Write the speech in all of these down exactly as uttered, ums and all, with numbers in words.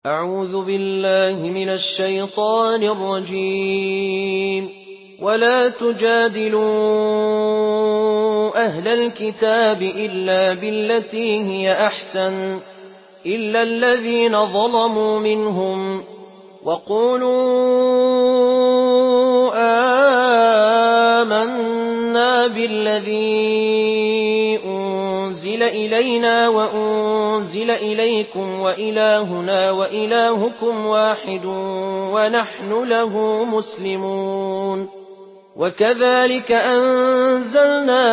أعوذ بالله من الشيطان الرجيم ولا تجادلوا أهل الكتاب إلا بالتي هي أحسن إلا الذين ظلموا منهم وقولوا آمنا بالذي أنزل إلينا وأنزل إليكم وإلهنا وإلهكم واحد ونحن له مسلمون وكذلك أنزلنا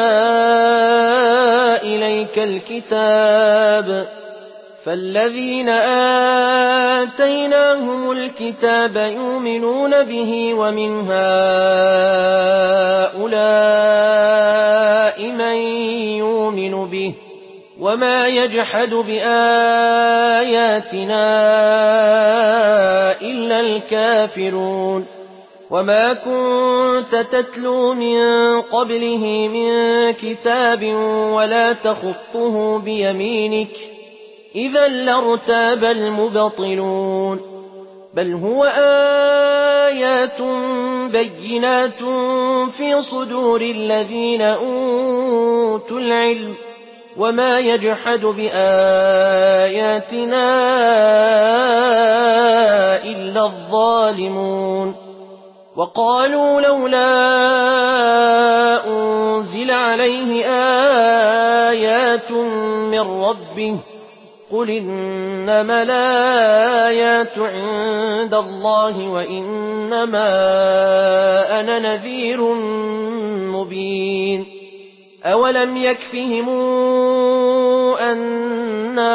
إليك الكتاب فالذين آتيناهم الكتاب يؤمنون به ومن هؤلاء من يؤمن به وما يجحد بآياتنا إلا الكافرون وما كنت تتلو من قبله من كتاب ولا تخطه بيمينك إذا لارتاب المبطلون بل هو آيات بينات في صدور الذين أوتوا العلم وما يجحد بآياتنا إلا الظالمون وقالوا لولا أنزل عليه آيات من ربه قل إنما الآيات عند الله وإنما أنا نذير مبين أولم يكفهم أنا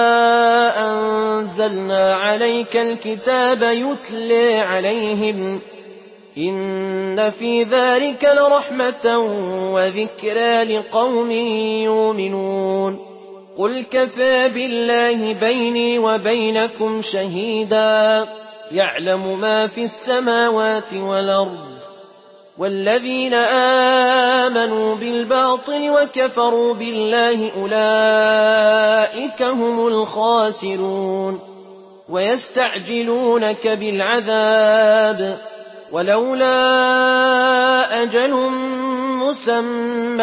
أنزلنا عليك الكتاب يتلى عليهم إن في ذلك لرحمة وذكرى لقوم يؤمنون قل كفى بالله بيني وبينكم شهيدا يعلم ما في السماوات والأرض والذين آمنوا بالباطل وكفروا بالله أولئك هم الخاسرون ويستعجلونك بالعذاب ولولا أجل مسمى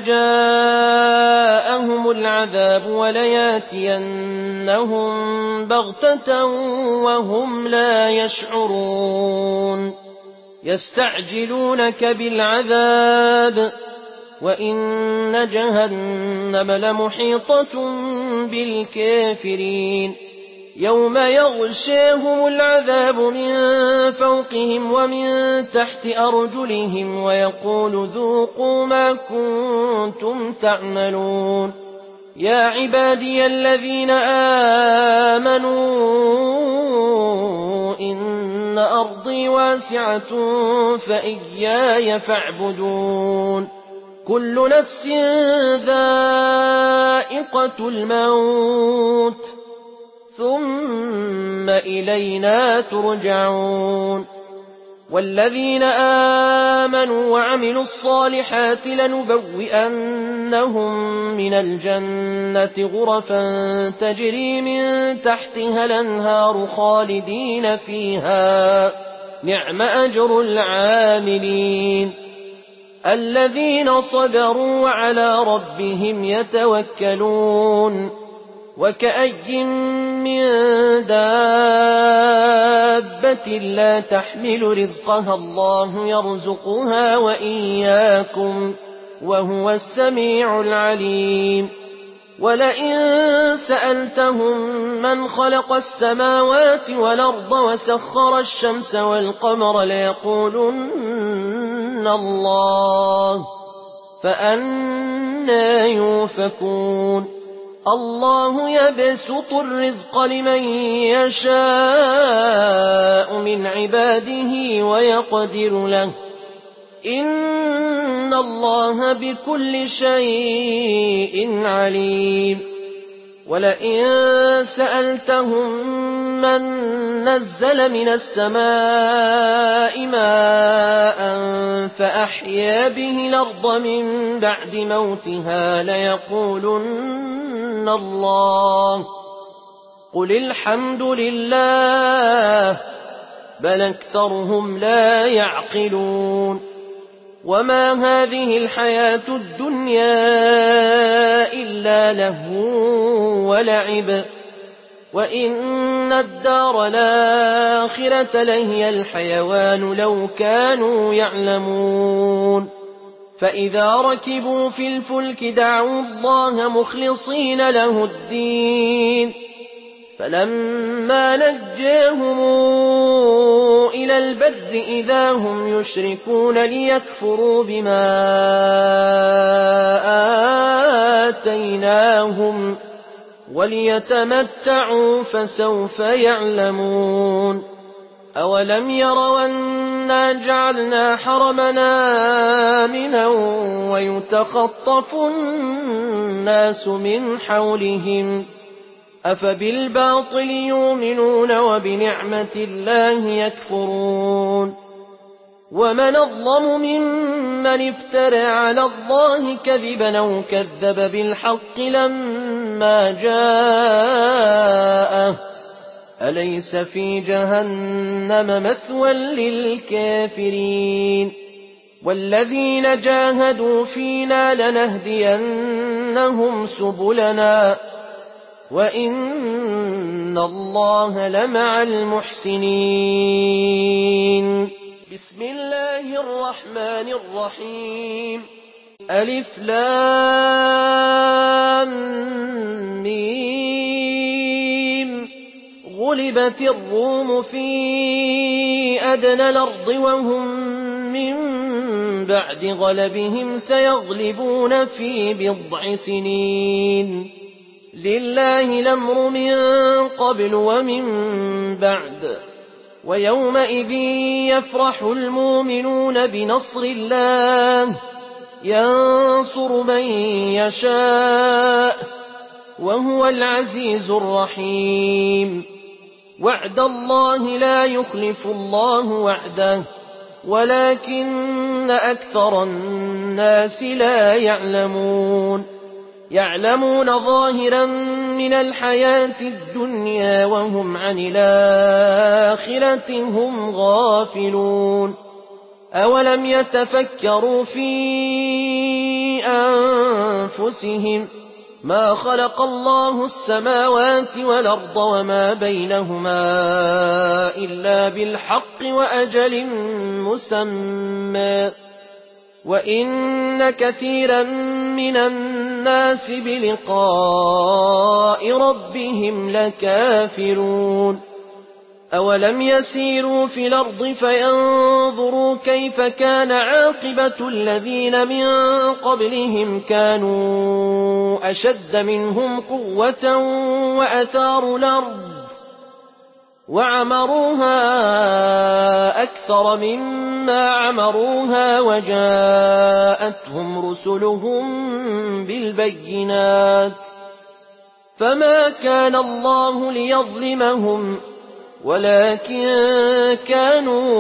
لجاءهم العذاب ولياتينهم بغتة وهم لا يشعرون يستعجلونك بالعذاب وإن جهنم لمحيطة بالكافرين يوم يغشاهم العذاب من فوقهم ومن تحت أرجلهم ويقول ذوقوا ما كنتم تعملون يا عبادي الذين آمنوا إن أرضي واسعة فإياي فاعبدون كل نفس ذائقة الموت ثم إلينا ترجعون والذين آمنوا وعملوا الصالحات لنبوئنهم من الجنة غرفا تجري من تحتها الأنهار خالدين فيها نعم أجر العاملين الذين صبروا وعلى ربهم يتوكلون وكأي من دابة لا تحمل رزقها الله يرزقها وإياكم وهو السميع العليم ولئن سألتهم من خلق السماوات والأرض وسخر الشمس والقمر ليقولن الله فأنى يؤفكون الله يبسط الرزق لمن يشاء من عباده ويقدر له إن الله بكل شيء عليم ولئن سألتهم من نزل من السماء ماء فأحيا به الأرض من بعد موتها ليقولن الله قُلِ الْحَمْدُ لِلَّهِ بَلْ أَكْثَرُهُمْ لَا يَعْقِلُونَ وَمَا هَٰذِهِ الْحَيَاةُ الدُّنْيَا إِلَّا لَهْوٌ وَلَعِبٌ وَإِنَّ الدَّارَ الْآخِرَةَ لَهِيَ الْحَيَوَانُ لَوْ كَانُوا يَعْلَمُونَ فَإِذَا رَكِبُوا فِي الْفُلْكِ دَعَوُا اللَّهَ مُخْلِصِينَ لَهُ الدِّينَ فَلَمَّا نَجَّاهُمْ إِلَى الْبَرِّ إِذَا هُمْ يُشْرِكُونَ لِيَكْفُرُوا بِمَا آتَيْنَاهُمْ وَلِيَتَمَتَّعُوا فَسَوْفَ يَعْلَمُونَ أَوَلَمْ يَرَوْا أَنَّا جَعَلْنَا حَرَمًا آمِنًا وَيُتَخَطَّفُ النَّاسُ مِنْ حَوْلِهِمْ أَفَبِالْبَاطِلِ يُؤْمِنُونَ وَبِنِعْمَةِ اللَّهِ يَكْفُرُونَ وَمَنْ أَظْلَمُ مِمَّنِ افْتَرَىٰ عَلَى اللَّهِ كَذِبًا أَوْ كَذَّبَ بِالْحَقِّ لَمَّا جَاءَهُ أَلَيْسَ فِي جَهَنَّمَ مَثْوًى لِّلْكَافِرِينَ وَالَّذِينَ جَاهَدُوا فِينَا لَنَهْدِيَنَّهُمْ سُبُلَنَا وَإِنَّ اللَّهَ لَمَعَ الْمُحْسِنِينَ بسم الله الرحمن الرحيم ألف لام ميم غُلِبَتِ الرُّومُ فِي أَدْنَى الْأَرْضِ وَهُم مِّن بَعْدِ غَلَبِهِمْ سَيَغْلِبُونَ فِي بِضْعِ سِنِينَ لِلَّهِ الْأَمْرُ مِن قَبْلُ وَمِن بَعْدُ وَيَوْمَئِذٍ يَفْرَحُ الْمُؤْمِنُونَ بِنَصْرِ اللَّهِ يَنصُرُ مَن يَشَاءُ وَهُوَ الْعَزِيزُ الرَّحِيمُ وَعْدَ اللَّهِ لَا يُخْلِفُ اللَّهُ وَعْدَهُ وَلَٰكِنَّ أَكْثَرَ النَّاسِ لَا يَعْلَمُونَ يَعْلَمُونَ ظَاهِرًا مِّنَ الْحَيَاةِ الدُّنْيَا وَهُمْ عَنِ الْآخِرَةِ هُمْ غَافِلُونَ أَوَلَمْ يَتَفَكَّرُوا فِي أَنفُسِهِم مَّا خَلَقَ اللَّهُ السَّمَاوَاتِ وَالْأَرْضَ وَمَا بَيْنَهُمَا إِلَّا بِالْحَقِّ وَأَجَلٍ مُّسَمًّى وَإِنَّ كَثِيرًا مِّنَ النَّاسِ بِلِقَاءِ رَبِّهِمْ لَكَافِرُونَ أَوَلَمْ يَسِيرُوا فِي الْأَرْضِ فَيَنظُرُوا كَيْفَ كَانَ عَاقِبَةُ الَّذِينَ مِن قَبْلِهِمْ كَانُوا أَشَدَّ مِنْهُمْ قُوَّةً وَأَثَارُوا الْأَرْضَ وَعَمَرُوهَا أَكْثَرَ مِمَّا عَمَرُوهَا وَجَاءَتْهُمْ رُسُلُهُم بِالْبَيِّنَاتِ فَمَا كَانَ اللَّهُ لِيَظْلِمَهُمْ وَلَٰكِن كَانُوا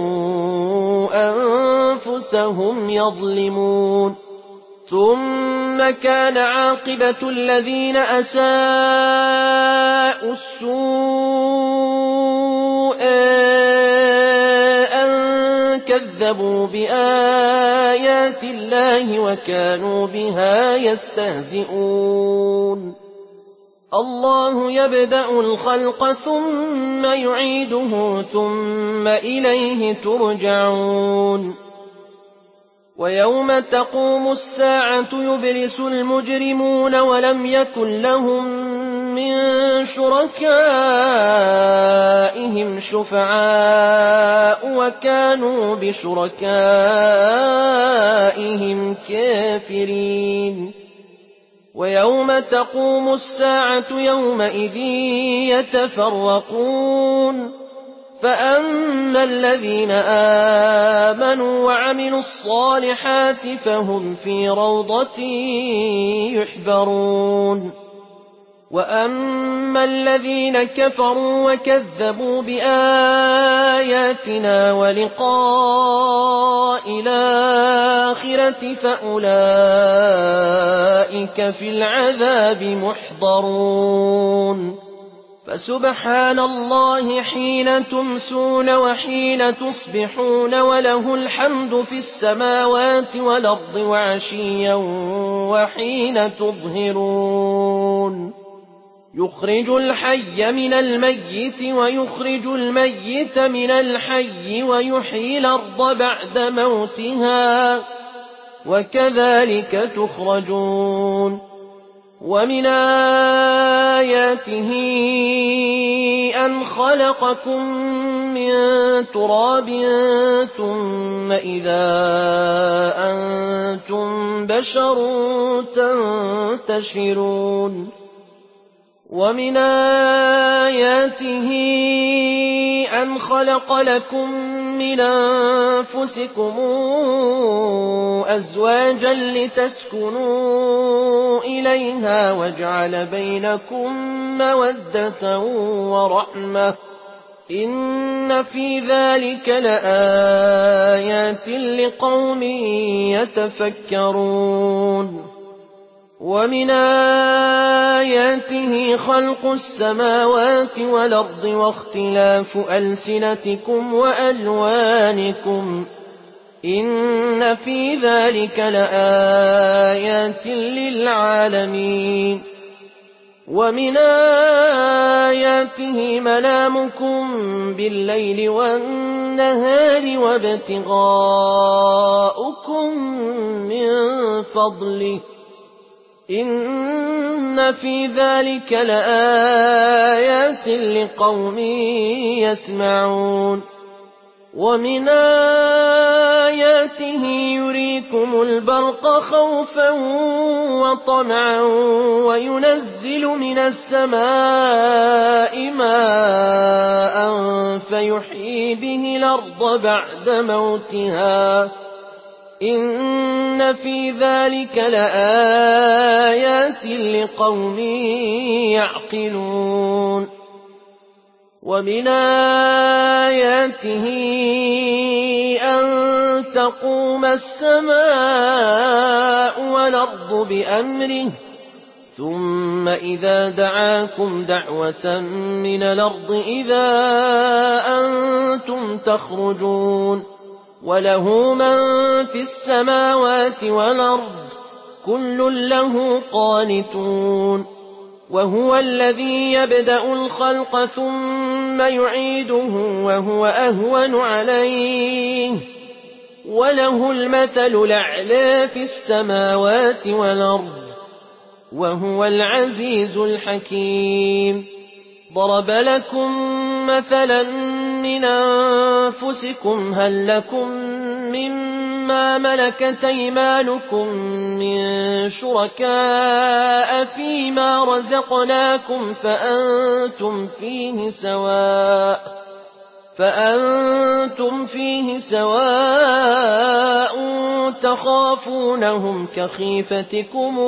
أَنفُسَهُمْ يَظْلِمُونَ ثُمَّ كَانَ عَاقِبَةُ الَّذِينَ أَسَاءُوا السُّوأَىٰ أَن كَذَّبُوا بِآيَاتِ اللَّهِ وَكَانُوا بِهَا يَسْتَهْزِئُونَ اللَّهُ يَبْدَأُ الْخَلْقَ ثُمَّ يُعِيدُهُ ثُمَّ إِلَيْهِ تُرْجَعُونَ وَيَوْمَ تَقُومُ السَّاعَةُ يُبْلِسُ الْمُجْرِمُونَ وَلَمْ يَكُن لَّهُم مِّن شُرَكَائِهِمْ شُفَعَاءُ وَكَانُوا بِشُرَكَائِهِمْ كَافِرِينَ وَيَوْمَ تَقُومُ السَّاعَةُ يَوْمَئِذٍ يَتَفَرَّقُونَ فَأَمَّا الَّذِينَ آمَنُوا وَعَمِلُوا الصَّالِحَاتِ فَهُمْ فِي رَوْضَةٍ يُحْبَرُونَ وَأَمَّا الَّذِينَ كَفَرُوا وَكَذَّبُوا بِآيَاتِنَا وَلِقَاءِ الْآخِرَةِ فَأُولَٰئِكَ فِي الْعَذَابِ مُحْضَرُونَ فسبحان الله حين تمسون وحين تصبحون وله الحمد في السماوات والأرض وعشيا وحين تظهرون يخرج الحي من الميت ويخرج الميت من الحي ويحيي الأرض بعد موتها وكذلك تخرجون ومن آياته أن خلقكم من تراب ثم إذا أنتم بشر تنتشرون ومن آياته أن خلق لكم من أنفسكم أزواجا لتسكنوا إليها وجعل بينكم مودة ورحمة إن في ذلك لآيات لقوم يتفكرون ومن آياته خلق السماوات والأرض واختلاف ألسنتكم وألوانكم إن في ذلك لآيات للعالمين ومن آياته منامكم بالليل والنهار وابتغاؤكم من فضله إن في ذلك لآيات لقوم يسمعون ومن آياته يريكم البرق خوفا وطمعا وينزل من السماء ماء فيحيي به الأرض بعد موتها إن في ذلك لآيات لقوم يعقلون ومن آياته أن تقوم السماء والأرض بأمره ثم إذا دعاكم دعوة من الأرض إذا أنتم تخرجون وله من في السماوات والأرض كل له قانتون وهو الذي يبدأ الخلق ثم يعيده وهو أهون عليه وله المثل الأعلى في السماوات والأرض وهو العزيز الحكيم ضرب لكم مثلا من أنفسكم هل لكم مما ملكت أيمانكم من شركاء فيما رزقناكم فأنتم فيه سواء فأنتم فيه سواء تخافونهم كخيفتكم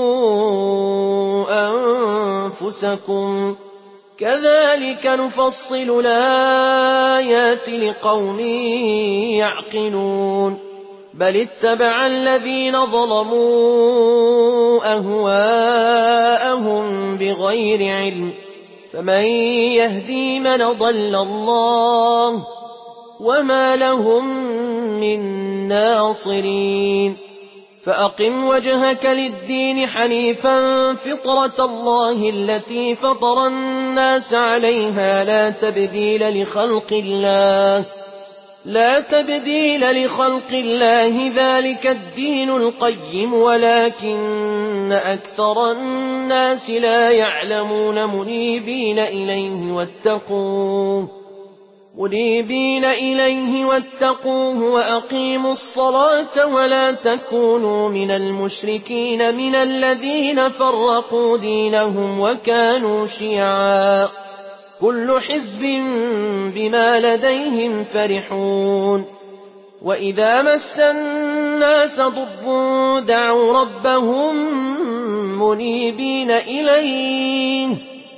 أنفسكم كذلك نفصل الآيات لقوم يعقلون بل اتبع الذين ظلموا أهواءهم بغير علم فمن يهدي من ضل الله وما لهم من ناصرين فأقم وجهك للدين حنيفا فطرة الله التي فطر الناس عليها لا تبديل لخلق الله لا تبديل لخلق الله ذلك الدين القيم ولكن أكثر الناس لا يعلمون منيبين إليه واتقوه منيبين إليه واتقوه وأقيموا الصلاة ولا تكونوا من المشركين من الذين فرقوا دينهم وكانوا شيعا كل حزب بما لديهم فرحون وإذا مس الناس ضر دعوا ربهم منيبين إليه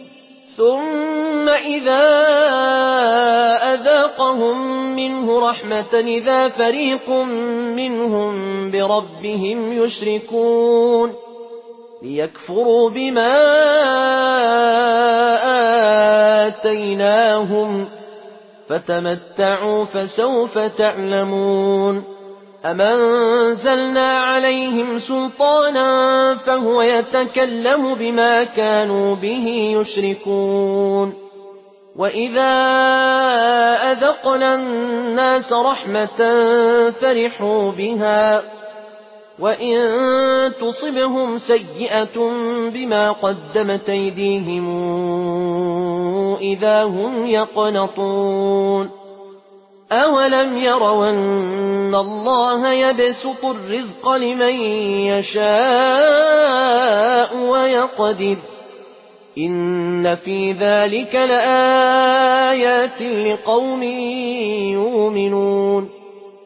ثم إذا أذاقهم منه رحمة إذا فريق منهم بربهم يشركون ليكفروا بما آتيناهم فتمتعوا فسوف تعلمون أم أنزلنا عليهم سلطانا فهو يتكلم بما كانوا به يشركون وإذا أذقنا الناس رحمة فرحوا بها وإن تصبهم سيئة بما قدمت أيديهم إذا هم يقنطون أولم يروا أن الله يبسط الرزق لمن يشاء ويقدر إن في ذلك لآيات لقوم يؤمنون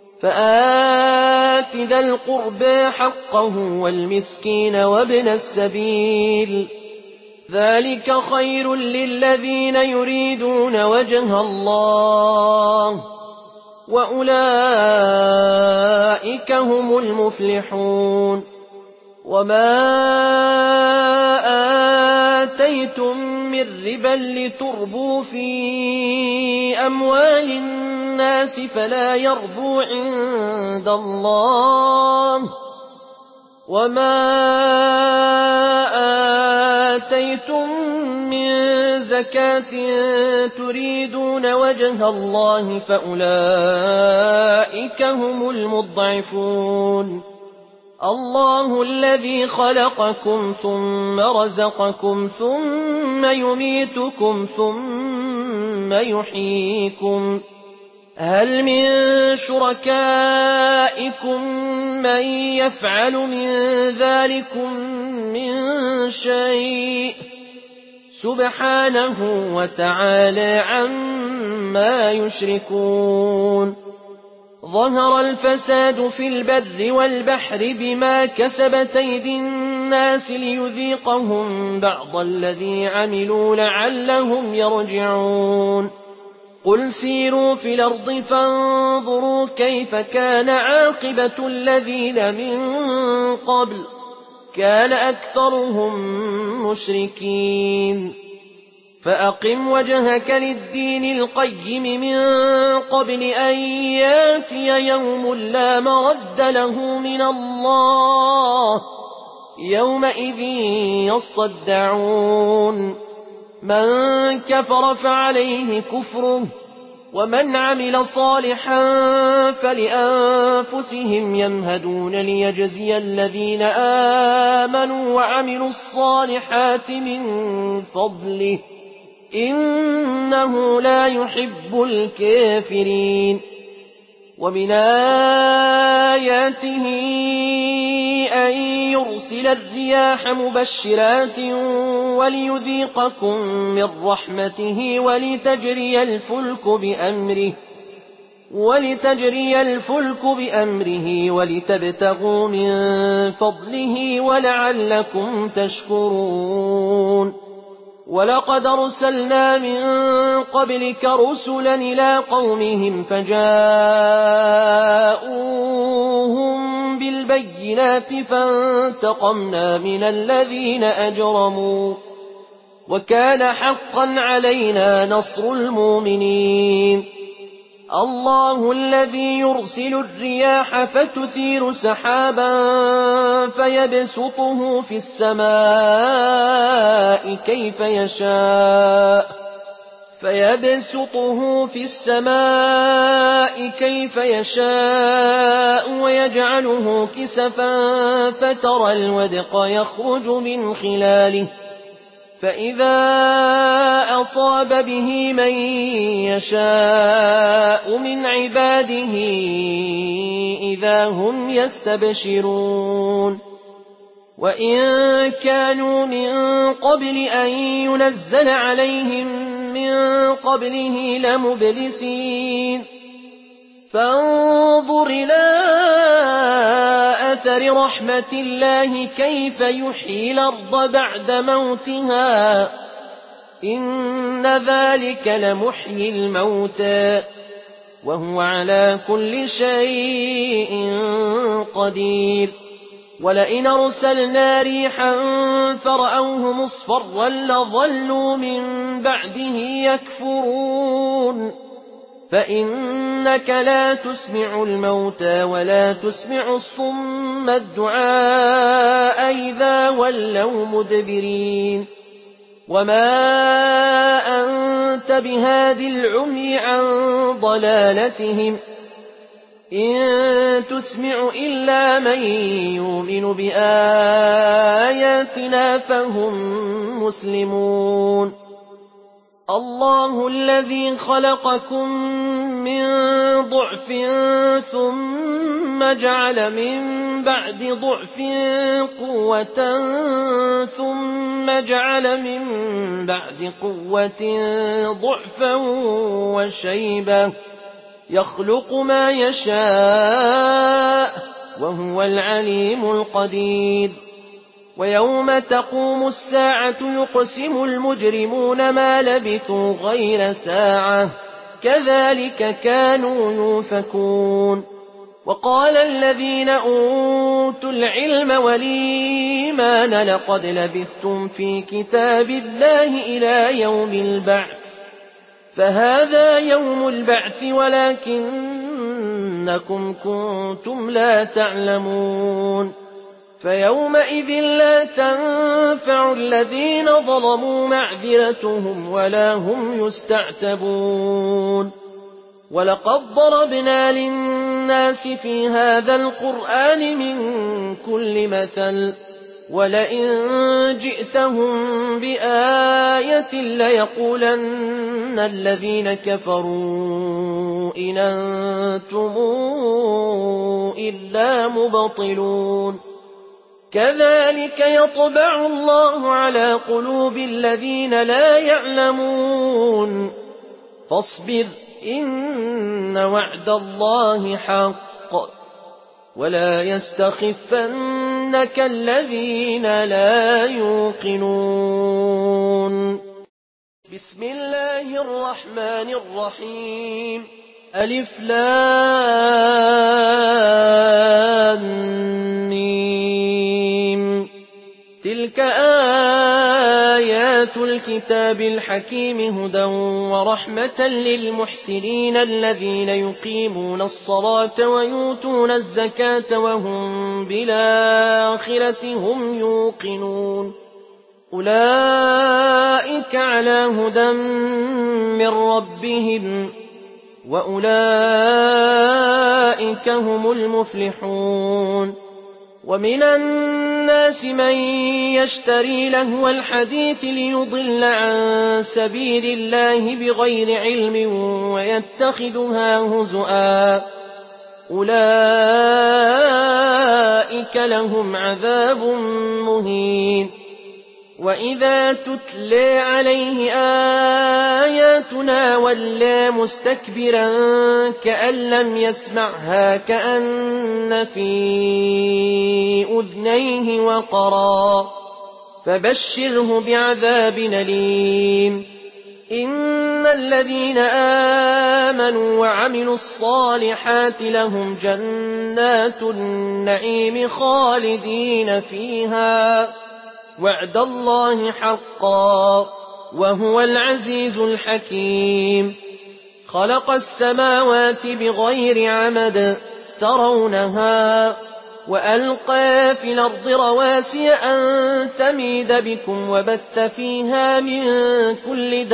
فآت ذا القربى حقه والمسكين وابن السبيل ذلك خير للذين يريدون وجه الله وأولئك هم المفلحون وما آتيتم من ربا لتربوا في أموال الناس فلا يربو عند الله وما آتيتم من زكاة تريدون وجه الله فأولئك هم المضعفون الله الذي خلقكم ثم رزقكم ثم يميتكم ثم يحييكم هل من شركائكم من يفعل من ذلكم من شيء سبحانه وتعالى عما يشركون ظهر الفساد في البر والبحر بما كسبت أيدي الناس ليذيقهم بعض الذي عملوا لعلهم يرجعون قل سيروا في الأرض فانظروا كيف كان عاقبة الذين من قبل كان أكثرهم مشركين فأقم وجهك للدين القيم من قبل أن ياتي يوم لا مرد له من الله يومئذ يصدعون من كفر فعليه كفره ومن عمل صالحا فلأنفسهم يمهدون ليجزي الذين آمنوا وعملوا الصالحات من فضله إنه لا يحب الكافرين ومن آياته أن يرسل الرياح مبشرات وليذيقكم من رحمته ولتجري الفلك بأمره ولتجري الفلك بأمره ولتبتغوا من فضله ولعلكم تشكرون ولقد أرسلنا من قبلك رسلا إلى قومهم فجاءوهم بالبينات فانتقمنا من الذين أجرموا وكان حقا علينا نصر المؤمنين الله الذي يرسل الرياح فتثير سحابا فيبسطه في السماء كيف يشاء فيبسطه في السماء كيف يشاء ويجعله كسفا فترى الودق يخرج من خلاله فإذا أصاب به من يشاء من عباده إذا هم يستبشرون وإن كانوا من قبل أن ينزل عليهم من قبله لمبلسين فانظر إلى أثر رحمة الله كيف يحيي الأرض بعد موتها إن ذلك لمحيي الموتى وهو على كل شيء قدير وَلَئِنْ أَرْسَلْنَا رِيحًا فَرَأَوْهُ مُصْفَرًّا لَّظَلُّوا مِن بَعْدِهِ يَكْفُرُونَ فَإِنَّكَ لَا تُسْمِعُ الْمَوْتَىٰ وَلَا تُسْمِعُ الصُّمَّ الدُّعَاءَ إِذَا وَلَّوْا مُدْبِرِينَ وَمَا أَنتَ بِهَادِ الْعُمْيِ عَن ضَلَالَتِهِمْ ۖ إِن تُسْمِعُ إِلَّا مَن يُؤْمِنُ بِآيَاتِنَا فَهُم مُّسْلِمُونَ اللَّهُ الَّذِي خَلَقَكُم مِّن ضَعْفٍ ثُمَّ جَعَلَ مِن بَعْدِ ضَعْفٍ قُوَّةً ثُمَّ جَعَلَ مِن بَعْدِ قُوَّةٍ ضَعْفًا وَشَيْبَةً ۚ يَخْلُقُ مَا يَشَاءُ ۖ وَهُوَ الْعَلِيمُ الْقَدِيرُ وَيَوْمَ تَقُومُ السَّاعَةُ يُقْسِمُ الْمُجْرِمُونَ مَا لَبِثُوا غَيْرَ سَاعَةٍ ۚ كَذَٰلِكَ كَانُوا يُؤْفَكُونَ وَقَالَ الَّذِينَ أُوتُوا الْعِلْمَ وَالْإِيمَانَ لَقَدْ لَبِثْتُمْ فِي كِتَابِ اللَّهِ إِلَىٰ يَوْمِ الْبَعْثِ فَهَٰذَا يَوْمُ الْبَعْثِ وَلَٰكِنَّكُمْ كُنتُمْ لَا تَعْلَمُونَ فَيَوْمَئِذٍ لَّا تَنفَعُ الَّذِينَ ظَلَمُوا مَعْذِرَتُهُمْ وَلَا هُمْ يُسْتَعْتَبُونَ وَلَقَدْ ضَرَبْنَا لِلنَّاسِ فِي هَٰذَا الْقُرْآنِ مِن كُلِّ مَثَلٍ ۚ وَلَئِن جِئْتَهُم بِآيَةٍ لَّيَقُولَنَّ الَّذِينَ كَفَرُوا إِنْ أَنتُمْ إِلَّا مُبْطِلُونَ كَذَٰلِكَ يَطْبَعُ اللَّهُ عَلَىٰ قُلُوبِ الَّذِينَ لَا يَعْلَمُونَ فَاصْبِرْ إِنَّ وَعْدَ اللَّهِ حَقٌّ وَلَا يَسْتَخِفَّنَّكَ الَّذِينَ لَا يُوقِنُونَ بِسْمِ اللَّهِ الرَّحْمَٰنِ الرَّحِيمِ أَلِفْ لَامٍ مِّيمٌ تِلْكَ آيَاتُ الْكِتَابِ الْحَكِيمِ هُدًى وَرَحْمَةً لِّلْمُحْسِنِينَ الَّذِينَ يُقِيمُونَ الصَّلَاةَ وَيُؤْتُونَ الزَّكَاةَ وَهُم بِالْآخِرَةِ هُمْ يُوقِنُونَ أُولَٰئِكَ عَلَىٰ هُدًى مِّن رَّبِّهِمْ ۖ وَأُولَٰئِكَ هُمُ الْمُفْلِحُونَ وَمِنَ النَّاسِ مَن يَشْتَرِي لَهْوَ الْحَدِيثِ لِيُضِلَّ عَن سَبِيلِ اللَّهِ بِغَيْرِ عِلْمٍ وَيَتَّخِذُهَا هُزُوًا ۚ أُولَٰئِكَ لَهُمْ عَذَابٌ مُّهِينٌ وَإِذَا تُتْلَىٰ عَلَيْهِ آيَاتُنَا وَلَّىٰ مُسْتَكْبِرًا كَأَن لَّمْ يَسْمَعْهَا كَأَنَّ فِي أُذُنَيْهِ وَقْرًا فَبَشِّرْهُ بِعَذَابٍ أَلِيمٍ إِنَّ الَّذِينَ آمَنُوا وَعَمِلُوا الصَّالِحَاتِ لَهُمْ جَنَّاتُ النَّعِيمِ خَالِدِينَ فِيهَا ۖ وَعْدَ اللَّهِ حَقًّا ۚ وَهُوَ الْعَزِيزُ الْحَكِيمُ خَلَقَ السَّمَاوَاتِ بِغَيْرِ عَمَدٍ تَرَوْنَهَا وَأَلْقَىٰ فِي الْأَرْضِ رَوَاسِيَ أَن تَمِيدَ بِكُمْ وَبَثَّ فِيهَا مِن كُلِّ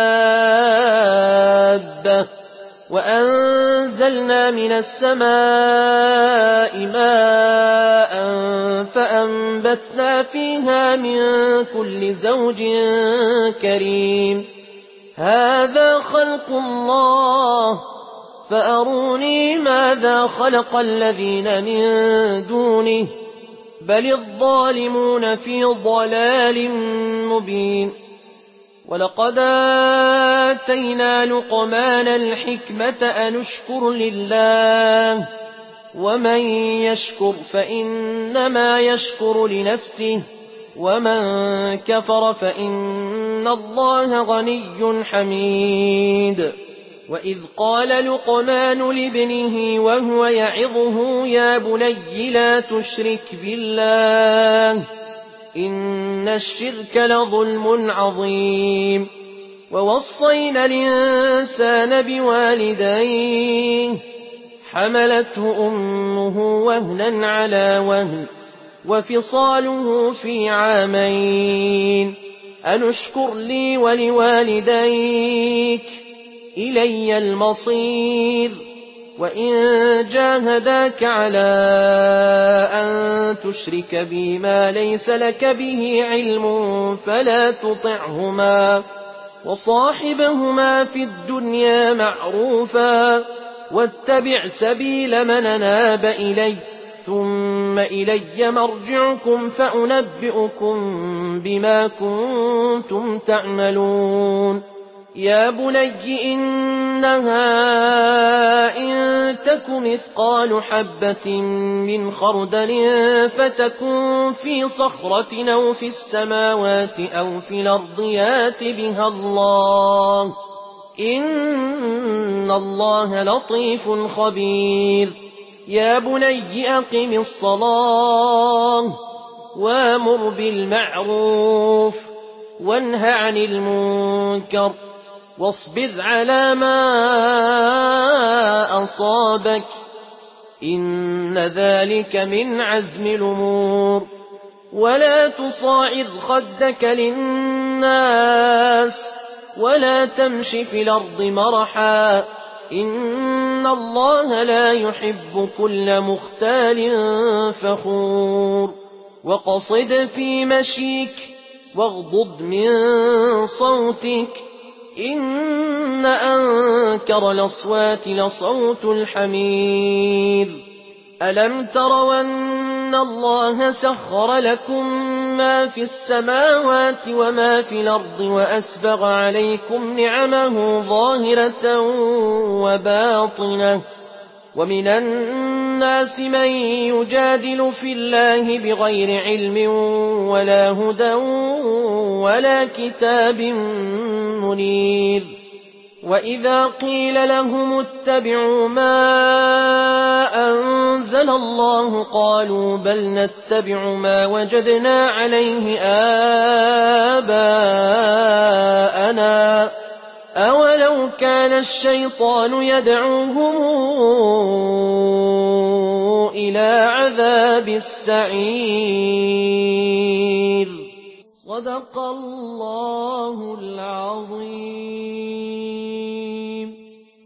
دَابَّةٍ وَأَنزَلْنَا مِنَ السَّمَاءِ مَاءً فَأَنبَتْنَا فِيهَا مِن كُلِّ زَوْجٍ كَرِيمٍ هَٰذَا خَلْقُ اللَّهِ فَأَرُونِي مَاذَا خَلَقَ الَّذِينَ مِن دُونِهِ ۚ بَلِ الظَّالِمُونَ فِي ضَلَالٍ مُّبِينٍ وَلَقَدْ آتَيْنَا لُقْمَانَ الْحِكْمَةَ أَنِ اشْكُرْ لِلَّهِ ۚ وَمَن يَشْكُرْ فَإِنَّمَا يَشْكُرُ لِنَفْسِهِ ۖ وَمَن كَفَرَ فَإِنَّ اللَّهَ غَنِيٌّ حَمِيدٌ وإذ قال لقمان لابنه وهو يعظه يا بني لا تشرك بالله إن الشرك لظلم عظيم ووصينا الإنسان بوالديه حملته أمه وهنا على وهن وفصاله في عامين أن اشكر لي ولوالديك إلي المصير وإن جاهداك على أن تشرك بي ما ليس لك به علم فلا تطعهما وصاحبهما في الدنيا معروفا واتبع سبيل من أناب إلي ثم إلي مرجعكم فأنبئكم بما كنتم تعملون يا بني إنها إن تك مثقال حبة من خردل فتكن في صخرة أو في السماوات أو في الأرض يات بها الله إن الله لطيف خبير يا بني أقم الصلاة وامر بالمعروف وانه عن المنكر واصبر على ما أصابك إن ذلك من عزم الأمور ولا تصاعد خدك للناس ولا تمش في الأرض مرحا إن الله لا يحب كل مختال فخور وقصد في مشيك واغضض من صوتك إن أنكر الأصوات لصوت الحمير ألم تروا أن الله سخر لكم ما في السماوات وما في الأرض وأسبغ عليكم نعمه ظاهرة وباطنة ومن الناس من يجادل في الله بغير علم ولا هدى ولا كتاب منير وإذا قيل لهم اتبعوا ما أنزل الله قالوا بل نتبع ما وجدنا عليه آباءنا أولو كان الشيطان يدعوهم إلى عذاب السعير صدق الله العظيم.